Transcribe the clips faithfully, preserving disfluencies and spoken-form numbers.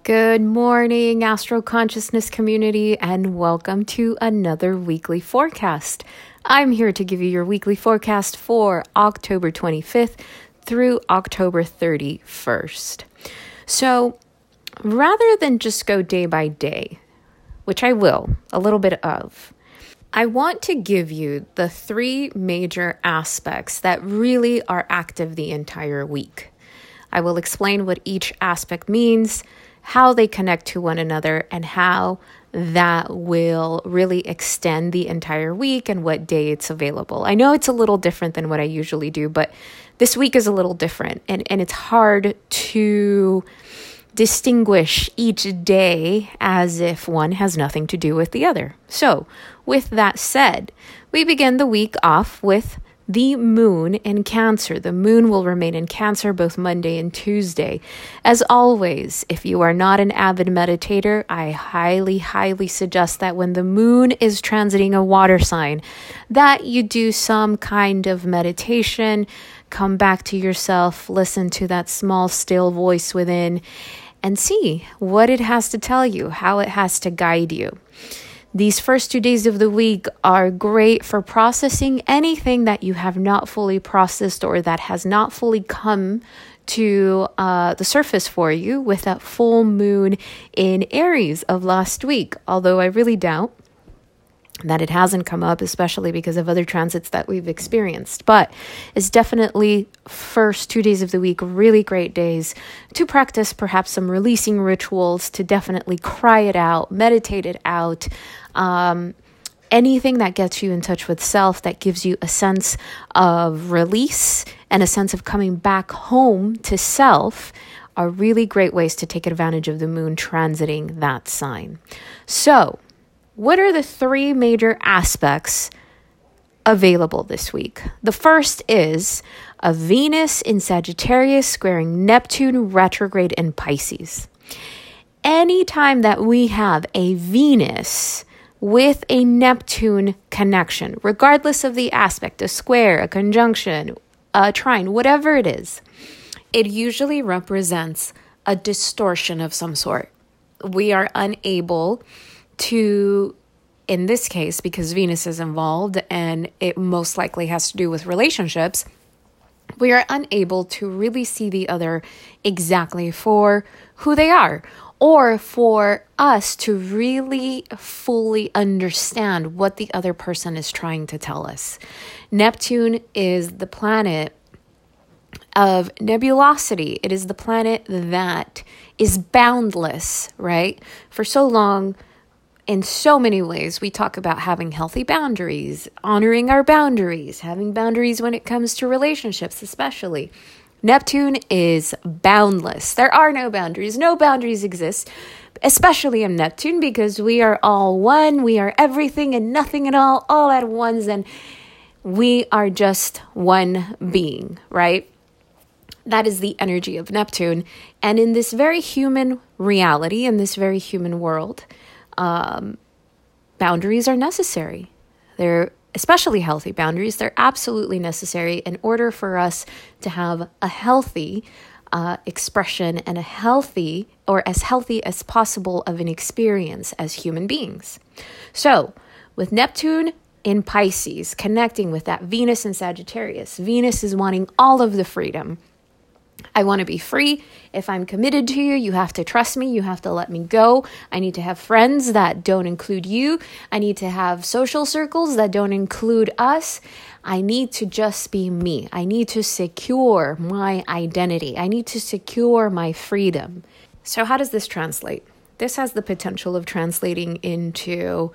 Good morning, Astro Consciousness community, and welcome to another weekly forecast. I'm here to give you your weekly forecast for October twenty-fifth through October thirty-first. So, rather than just go day by day, which I will, a little bit of, I want to give you the three major aspects that really are active the entire week. I will explain what each aspect means, how they connect to one another, and how that will really extend the entire week and what day it's available. I know it's a little different than what I usually do, but this week is a little different, and, and it's hard to distinguish each day as if one has nothing to do with the other. So, with that said, we begin the week off with the moon in Cancer. The moon will remain in Cancer both Monday and Tuesday. As always, if you are not an avid meditator, I highly, highly suggest that when the moon is transiting a water sign, that you do some kind of meditation, come back to yourself, listen to that small, still voice within, and see what it has to tell you, how it has to guide you. These first two days of the week are great for processing anything that you have not fully processed or that has not fully come to uh, the surface for you with that full moon in Aries of last week. Although I really doubt that it hasn't come up, especially because of other transits that we've experienced. But it's definitely first two days of the week, really great days to practice perhaps some releasing rituals, to definitely cry it out, meditate it out. Um, anything that gets you in touch with self, that gives you a sense of release and a sense of coming back home to self, are really great ways to take advantage of the moon transiting that sign. So, what are the three major aspects available this week? The first is a Venus in Sagittarius squaring Neptune retrograde in Pisces. Anytime that we have a Venus with a Neptune connection, regardless of the aspect, a square, a conjunction, a trine, whatever it is, it usually represents a distortion of some sort. We are unable to, in this case, because Venus is involved and it most likely has to do with relationships, we are unable to really see the other exactly for who they are, or for us to really fully understand what the other person is trying to tell us. Neptune is the planet of nebulosity. It is the planet that is boundless, right? For so long, in so many ways, we talk about having healthy boundaries, honoring our boundaries, having boundaries when it comes to relationships, especially. Neptune is boundless. There are no boundaries. No boundaries exist, especially in Neptune, because we are all one. We are everything and nothing at all, all at once, and we are just one being, right? That is the energy of Neptune. And in this very human reality, in this very human world, Um, boundaries are necessary. They're especially healthy boundaries. They're absolutely necessary in order for us to have a healthy uh, expression and a healthy, or as healthy as possible, of an experience as human beings. So, with Neptune in Pisces connecting with that Venus in Sagittarius, Venus is wanting all of the freedom. I want to be free. If I'm committed to you, you have to trust me. You have to let me go. I need to have friends that don't include you. I need to have social circles that don't include us. I need to just be me. I need to secure my identity. I need to secure my freedom. So how does this translate? This has the potential of translating into,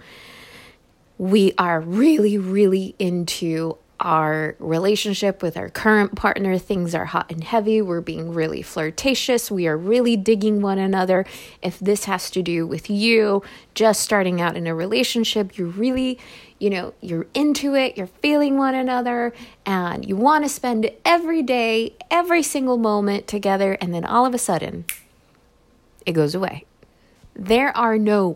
we are really, really into our relationship with our current partner. Things are hot and heavy. We're being really flirtatious. We are really digging one another. If this has to do with you just starting out in a relationship, you're really, you know, you're into it, you're feeling one another, and you want to spend every day, every single moment together, and then all of a sudden, it goes away. There are no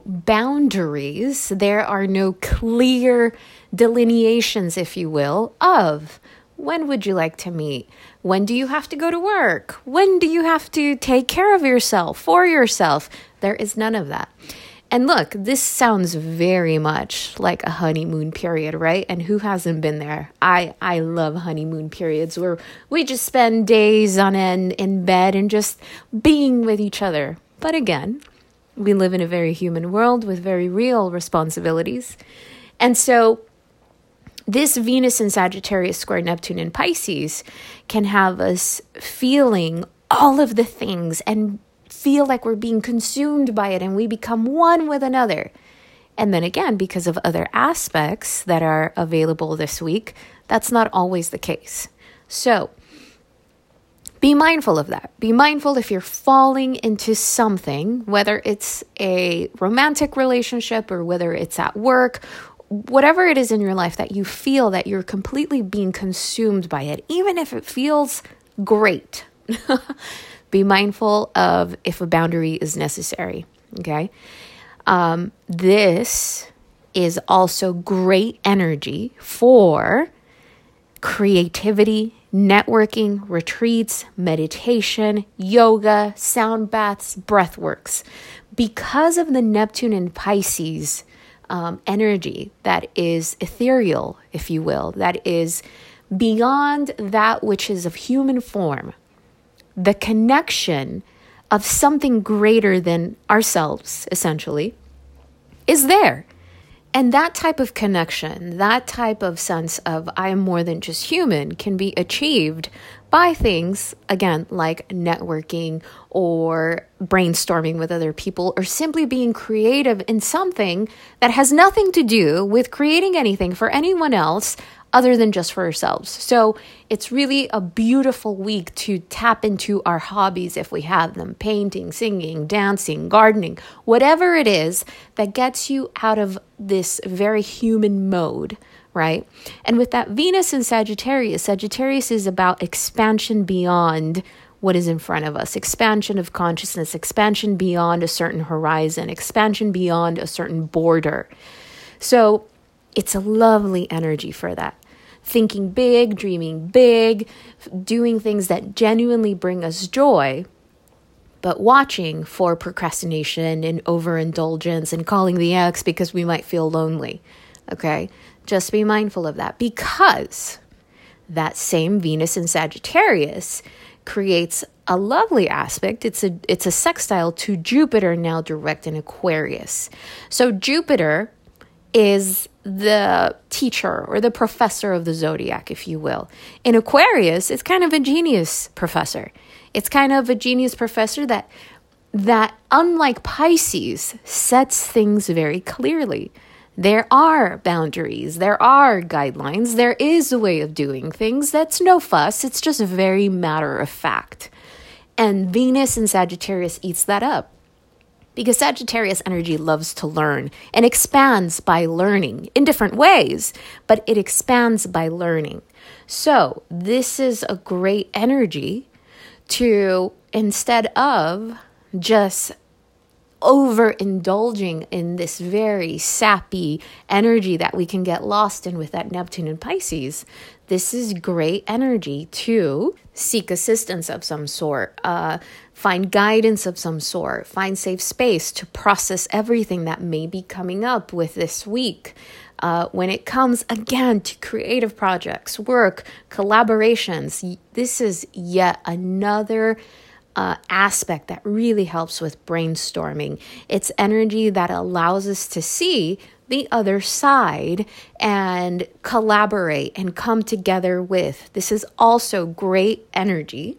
boundaries. There are no clear delineations, if you will, of When would you like to meet? When do you have to go to work? When do you have to take care of yourself, for yourself? There is none of that. And look, this sounds very much like a honeymoon period, right? And who hasn't been there? I, I love honeymoon periods where we just spend days on end in bed and just being with each other. But again, we live in a very human world with very real responsibilities. And so this Venus in Sagittarius square Neptune in Pisces can have us feeling all of the things and feel like we're being consumed by it and we become one with another. And then again, because of other aspects that are available this week, that's not always the case. So be mindful of that. Be mindful if you're falling into something, whether it's a romantic relationship or whether it's at work, whatever it is in your life that you feel that you're completely being consumed by it, even if it feels great. Be mindful of if a boundary is necessary, okay? Um, this is also great energy for creativity, networking, retreats, meditation, yoga, sound baths, breath works. Because of the Neptune and Pisces um, energy that is ethereal, if you will, that is beyond that which is of human form, the connection of something greater than ourselves, essentially, is there. And that type of connection, that type of sense of I am more than just human can be achieved by things, again, like networking or brainstorming with other people or simply being creative in something that has nothing to do with creating anything for anyone else other than just for ourselves. So it's really a beautiful week to tap into our hobbies if we have them, painting, singing, dancing, gardening, whatever it is that gets you out of this very human mode, right? And with that Venus in Sagittarius, Sagittarius is about expansion beyond what is in front of us, expansion of consciousness, expansion beyond a certain horizon, expansion beyond a certain border. So it's a lovely energy for that. Thinking big, dreaming big, doing things that genuinely bring us joy, but watching for procrastination and overindulgence and calling the ex because we might feel lonely. Okay? Just be mindful of that because that same Venus in Sagittarius creates a lovely aspect. It's a it's a sextile to Jupiter now direct in Aquarius. So Jupiter is the teacher or the professor of the zodiac, if you will. In Aquarius, it's kind of a genius professor. It's kind of a genius professor that, that unlike Pisces, sets things very clearly. There are boundaries, there are guidelines, there is a way of doing things that's no fuss, it's just very matter of fact. And Venus in Sagittarius eats that up. Because Sagittarius energy loves to learn and expands by learning in different ways, but it expands by learning. So this is a great energy to, instead of just overindulging in this very sappy energy that we can get lost in with that Neptune and Pisces, this is great energy to seek assistance of some sort, uh, find guidance of some sort, find safe space to process everything that may be coming up with this week. Uh, when it comes, again, to creative projects, work, collaborations, this is yet another Uh, aspect that really helps with brainstorming. It's energy that allows us to see the other side and collaborate and come together with. This is also great energy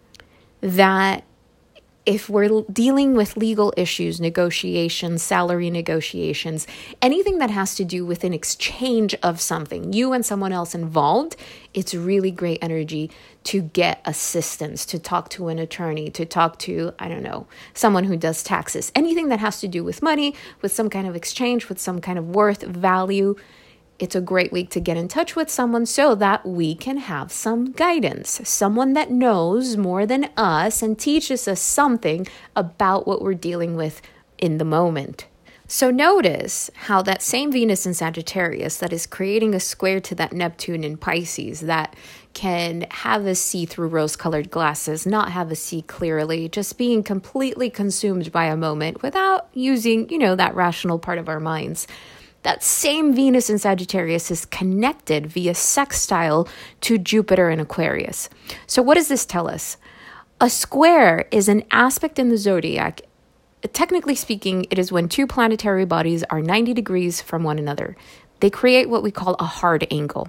that if we're dealing with legal issues, negotiations, salary negotiations, anything that has to do with an exchange of something, you and someone else involved, it's really great energy to get assistance, to talk to an attorney, to talk to, I don't know, someone who does taxes. Anything that has to do with money, with some kind of exchange, with some kind of worth, value, it's a great week to get in touch with someone so that we can have some guidance, someone that knows more than us and teaches us something about what we're dealing with in the moment. So notice how that same Venus in Sagittarius that is creating a square to that Neptune in Pisces that can have us see through rose-colored glasses, not have us see clearly, just being completely consumed by a moment without using, you know, that rational part of our minds. That same Venus in Sagittarius is connected via sextile to Jupiter in Aquarius. So what does this tell us? A square is an aspect in the zodiac. Technically speaking, it is when two planetary bodies are ninety degrees from one another. They create what we call a hard angle.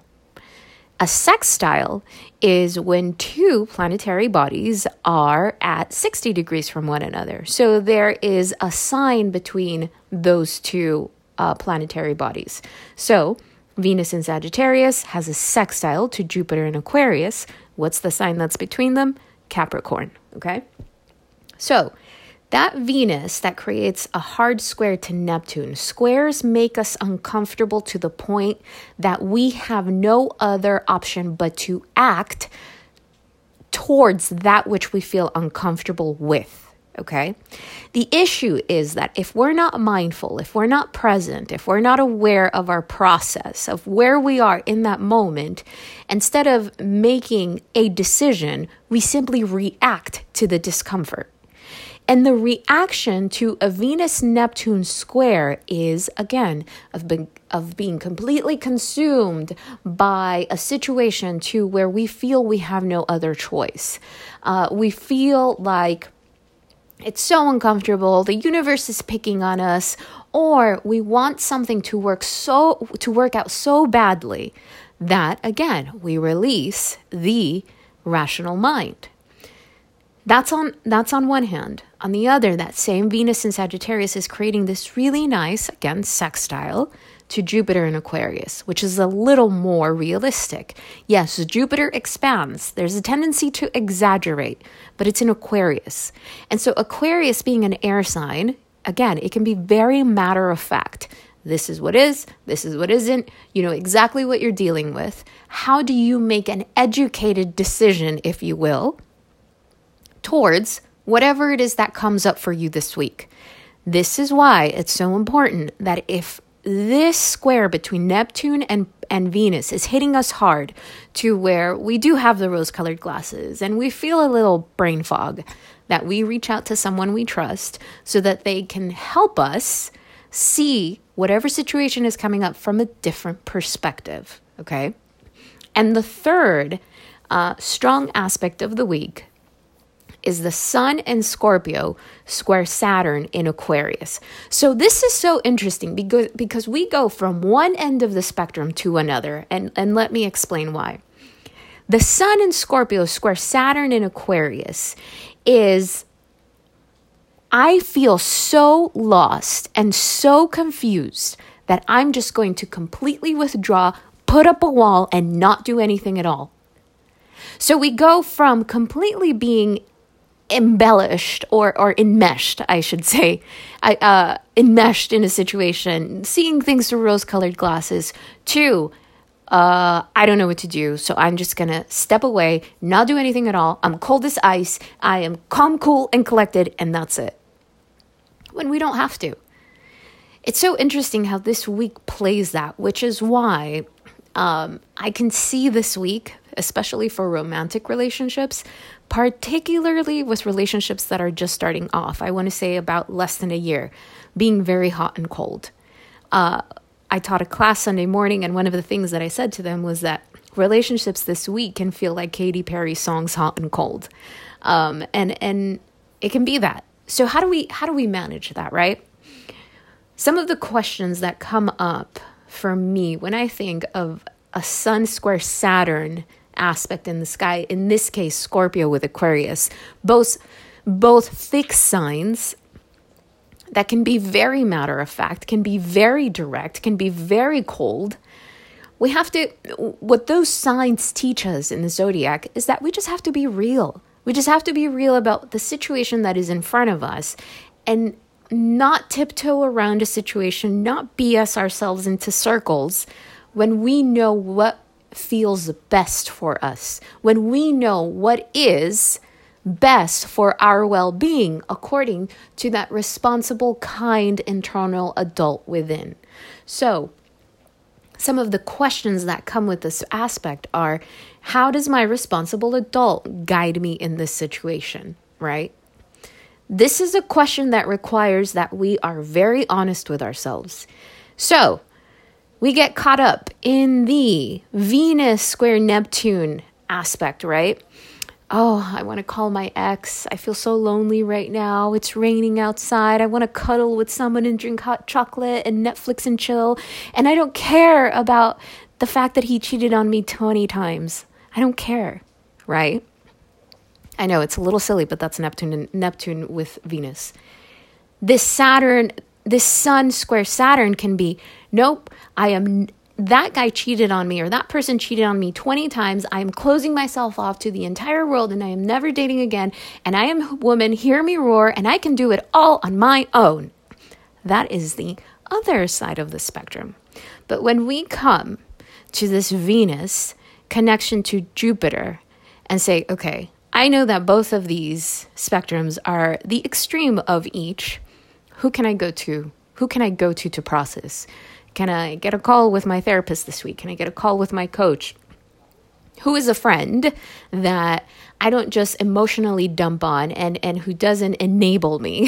A sextile is when two planetary bodies are at sixty degrees from one another. So there is a sign between those two uh, planetary bodies. So Venus in Sagittarius has a sextile to Jupiter in Aquarius. What's the sign that's between them? Capricorn, okay? So that Venus that creates a hard square to Neptune, squares make us uncomfortable to the point that we have no other option but to act towards that which we feel uncomfortable with, okay? The issue is that if we're not mindful, if we're not present, if we're not aware of our process, of where we are in that moment, instead of making a decision, we simply react to the discomfort. And the reaction to a Venus-Neptune square is, again, of being, of being completely consumed by a situation to where we feel we have no other choice. Uh, we feel like it's so uncomfortable, the universe is picking on us, or we want something to work so to work out so badly that, again, we release the rational mind. That's on that's on one hand. On the other, that same Venus in Sagittarius is creating this really nice, again, sextile to Jupiter in Aquarius, which is a little more realistic. Yes, Jupiter expands. There's a tendency to exaggerate, but it's in Aquarius. And so Aquarius being an air sign, again, it can be very matter of fact. This is what is, this is what isn't. You know exactly what you're dealing with. How do you make an educated decision, if you will, towards whatever it is that comes up for you this week? This is why it's so important that if this square between Neptune and, and Venus is hitting us hard to where we do have the rose-colored glasses and we feel a little brain fog, that we reach out to someone we trust so that they can help us see whatever situation is coming up from a different perspective, okay? And the third uh, strong aspect of the week is the Sun in Scorpio square Saturn in Aquarius. So this is so interesting because, because we go from one end of the spectrum to another, and, and let me explain why. The Sun in Scorpio square Saturn in Aquarius is, I feel so lost and so confused that I'm just going to completely withdraw, put up a wall, and not do anything at all. So we go from completely being embellished or or enmeshed, I should say, I, uh, enmeshed in a situation, seeing things through rose-colored glasses, to uh, I don't know what to do, so I'm just going to step away, not do anything at all. I'm cold as ice. I am calm, cool, and collected, and that's it. When we don't have to. It's so interesting how this week plays that, which is why um, I can see this week, especially for romantic relationships, particularly with relationships that are just starting off. I want to say about less than a year, being very hot and cold. Uh, I taught a class Sunday morning, and one of the things that I said to them was that relationships this week can feel like Katy Perry's songs "Hot and Cold," um, and and it can be that. So how do we how do we manage that, right? Some of the questions that come up for me when I think of a Sun square Saturn aspect in the sky, in this case Scorpio with Aquarius, both both fixed signs that can be very matter of fact, can be very direct, can be very cold. We have to, what those signs teach us in the zodiac is that we just have to be real. We just have to be real about the situation that is in front of us and not tiptoe around a situation, not B S ourselves into circles when we know what feels best for us, when we know what is best for our well-being according to that responsible, kind, internal adult within. So some of the questions that come with this aspect are, how does my responsible adult guide me in this situation, right? This is a question that requires that we are very honest with ourselves. So we get caught up in the Venus square Neptune aspect, right? Oh, I want to call my ex. I feel so lonely right now. It's raining outside. I want to cuddle with someone and drink hot chocolate and Netflix and chill. And I don't care about the fact that he cheated on me twenty times. I don't care, right? I know it's a little silly, but that's Neptune and Neptune with Venus. This Saturn, this Sun square Saturn can be, nope, I am... that guy cheated on me, or that person cheated on me twenty times. I am closing myself off to the entire world and I am never dating again. And I am a woman, hear me roar, and I can do it all on my own. That is the other side of the spectrum. But when we come to this Venus connection to Jupiter and say, okay, I know that both of these spectrums are the extreme of each. Who can I go to? Who can I go to to process? Can I get a call with my therapist this week? Can I get a call with my coach? Who is a friend that I don't just emotionally dump on and, and who doesn't enable me?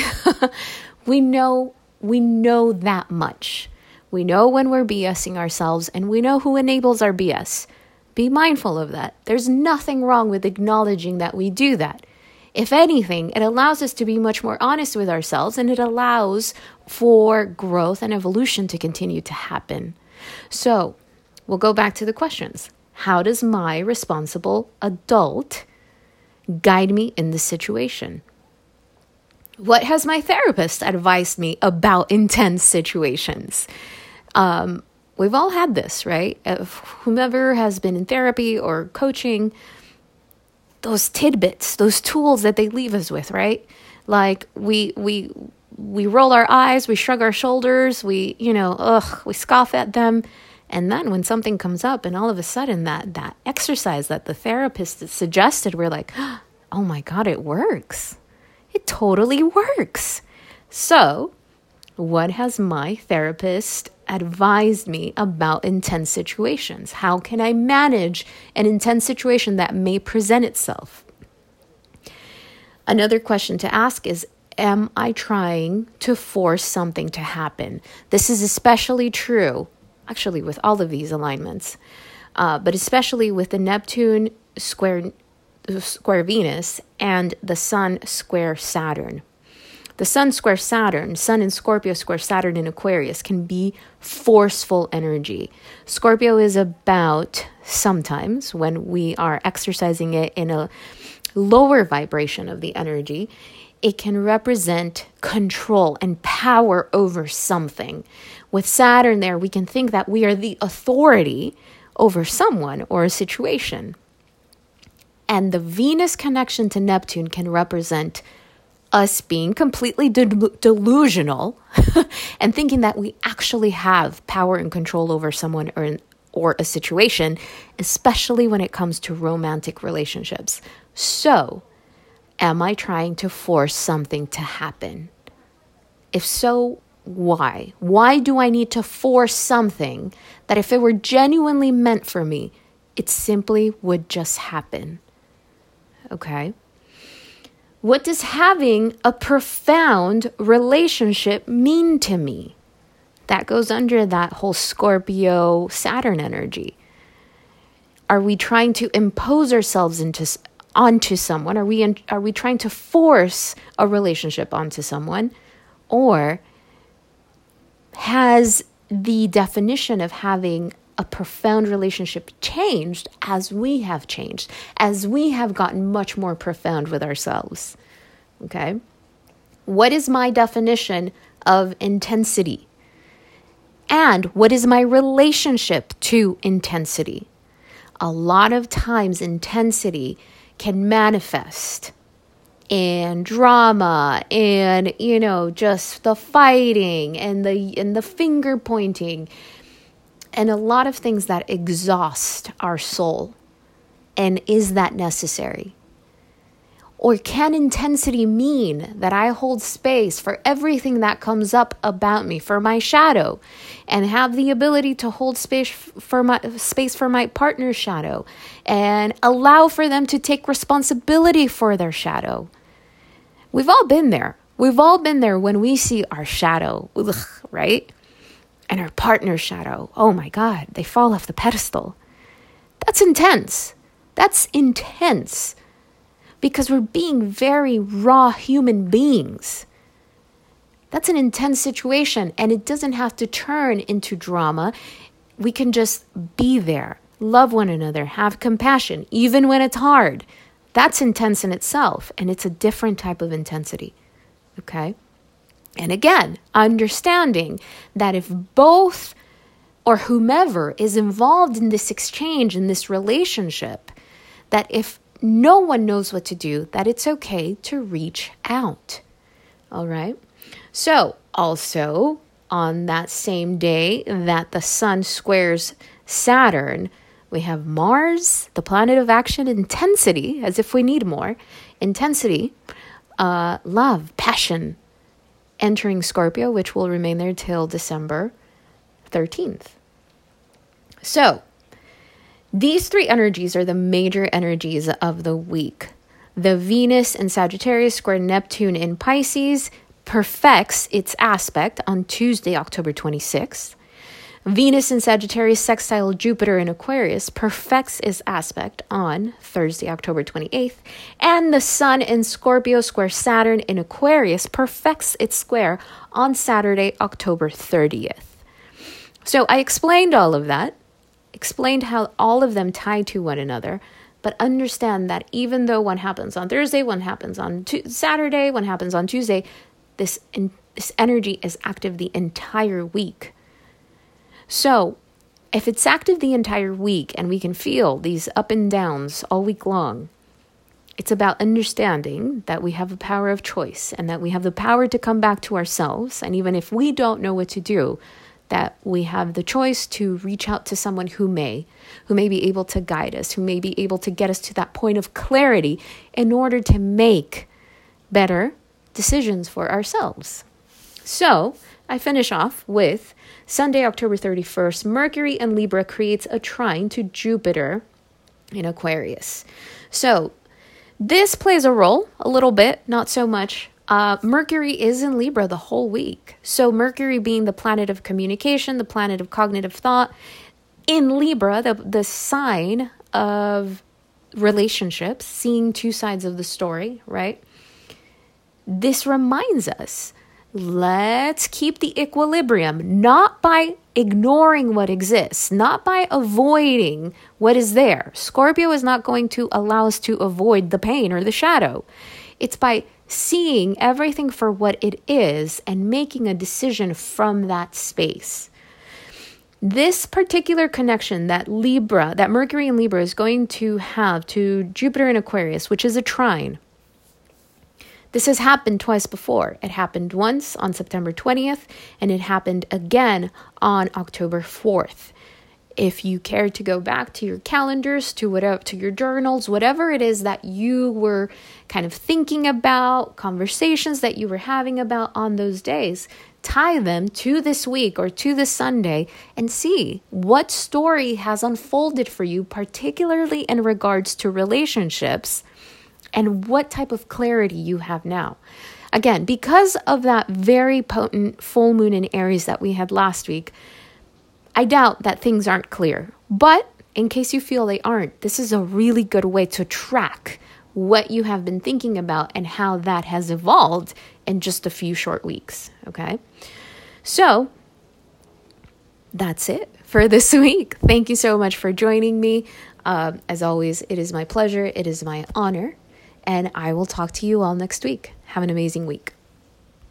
we know we know that much. We know when we're BSing ourselves, and we know who enables our B S. Be mindful of that. There's nothing wrong with acknowledging that we do that. If anything, it allows us to be much more honest with ourselves, and it allows for growth and evolution to continue to happen. So we'll go back to the questions. How does my responsible adult guide me in this situation? What has my therapist advised me about intense situations? Um, we've all had this, right? If whomever has been in therapy or coaching, those tidbits, those tools that they leave us with, right? Like we we we roll our eyes, we shrug our shoulders, we, you know, ugh, we scoff at them. And then when something comes up and all of a sudden that that exercise that the therapist suggested, we're like, oh my God, it works. It totally works. So what has my therapist advised me about intense situations? How can I manage an intense situation that may present itself? Another question to ask is, am I trying to force something to happen? This is especially true, actually, with all of these alignments, uh, but especially with the Neptune square, square Venus and the Sun square Saturn. The Sun square Saturn, Sun in Scorpio square Saturn in Aquarius, can be forceful energy. Scorpio is about, sometimes when we are exercising it in a lower vibration of the energy, it can represent control and power over something. With Saturn there, we can think that we are the authority over someone or a situation. And the Venus connection to Neptune can represent us being completely de- delusional and thinking that we actually have power and control over someone or, or a situation, especially when it comes to romantic relationships. So, am I trying to force something to happen? If so, why? Why do I need to force something that if it were genuinely meant for me, it simply would just happen? Okay? What does having a profound relationship mean to me? That goes under that whole Scorpio Saturn energy. Are we trying to impose ourselves into onto someone? Are we in, are we trying to force a relationship onto someone? Or has the definition of having a profound relationship changed as we have changed, as we have gotten much more profound with ourselves? Okay. What is my definition of intensity? And what is my relationship to intensity? A lot of times intensity can manifest in drama and, you know, just the fighting and the and the finger pointing and a lot of things that exhaust our soul. And is that necessary? Or can intensity mean that I hold space for everything that comes up about me, for my shadow, and have the ability to hold space for my space for my partner's shadow, and allow for them to take responsibility for their shadow? We've all been there. We've all been there when we see our shadow, ugh, right? And our partner's shadow. Oh my God, they fall off the pedestal. That's intense. That's intense. Because we're being very raw human beings. That's an intense situation, and it doesn't have to turn into drama. We can just be there, love one another, have compassion, even when it's hard. That's intense in itself, and it's a different type of intensity, okay? And again, understanding that if both or whomever is involved in this exchange, in this relationship, that if no one knows what to do, that it's okay to reach out. All right. So also on that same day that the sun squares Saturn, we have Mars, the planet of action, intensity, as if we need more, intensity, uh, love, passion, entering Scorpio, which will remain there till December thirteenth. So these three energies are the major energies of the week. The Venus in Sagittarius square Neptune in Pisces perfects its aspect on Tuesday, October twenty-sixth. Venus in Sagittarius sextile Jupiter in Aquarius perfects its aspect on Thursday, October twenty-eighth. And the Sun in Scorpio square Saturn in Aquarius perfects its square on Saturday, October thirtieth. So I explained all of that. Explained how all of them tie to one another, but understand that even though one happens on Thursday, one happens on t- Saturday, one happens on Tuesday, this in, this energy is active the entire week. So if it's active the entire week and we can feel these up and downs all week long, it's about understanding that we have a power of choice and that we have the power to come back to ourselves. And even if we don't know what to do, that we have the choice to reach out to someone who may, who may be able to guide us, who may be able to get us to that point of clarity in order to make better decisions for ourselves. So I finish off with Sunday, October thirty-first, Mercury in Libra creates a trine to Jupiter in Aquarius. So this plays a role a little bit, not so much. Uh, Mercury is in Libra the whole week. So Mercury being the planet of communication, the planet of cognitive thought, in Libra, the, the sign of relationships, seeing two sides of the story, right? This reminds us, let's keep the equilibrium, not by ignoring what exists, not by avoiding what is there. Scorpio is not going to allow us to avoid the pain or the shadow. It's by seeing everything for what it is and making a decision from that space. This particular connection that Libra, that Mercury in Libra is going to have to Jupiter in Aquarius, which is a trine. This has happened twice before. It happened once on September twentieth, and it happened again on October fourth. If you care to go back to your calendars, to whatever, to your journals, whatever it is that you were kind of thinking about, conversations that you were having about on those days, tie them to this week or to this Sunday and see what story has unfolded for you, particularly in regards to relationships, and what type of clarity you have now. Again, because of that very potent full moon in Aries that we had last week, I doubt that things aren't clear. But in case you feel they aren't, this is a really good way to track what you have been thinking about and how that has evolved in just a few short weeks, okay? So that's it for this week. Thank you so much for joining me. Uh, as always, it is my pleasure. It is my honor. And I will talk to you all next week. Have an amazing week.